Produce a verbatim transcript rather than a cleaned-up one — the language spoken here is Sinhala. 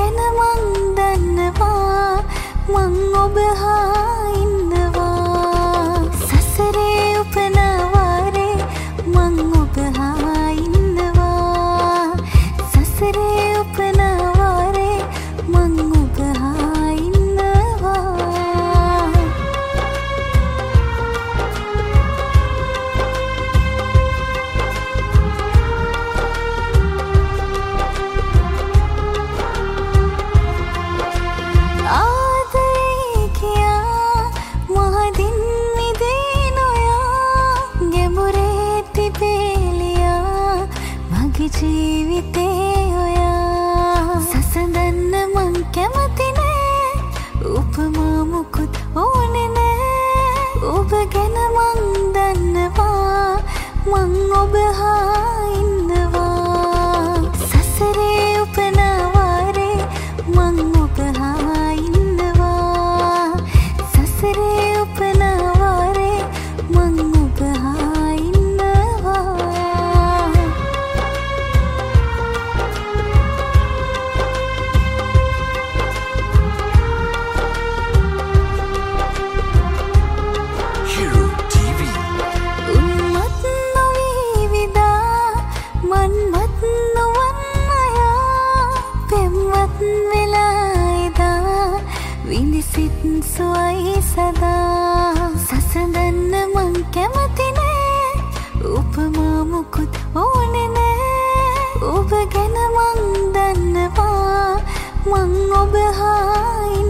ගැන මං දන්නවා මං ඔබ හා ඉන්නවා සසරේ උපන වාරේ මං ඔබ හා ඉන්නවා සසරේ උපන වාරේ මං ඔබ හා ඉන්නවා ජීවිතේ ඔයා සසඳන්න මං කැමති නෑ උපමා මුකුත් ඕනේ නෑ ඔබ ගැන මං දන්නවා මං ඔබ හා ඉන්නවා සසරේ උපන වාරේ මං ඔබ හා ඉන්නවා සසරේ උපන වාරේ මං ඔබ හා ඉන්නවා සුවයි සදා සසඳන්න මං කැමති නෑ උපමා මුකුත් ඕනේ නෑ ඔබ ගැන මං දන්නවා මං ඔබ හා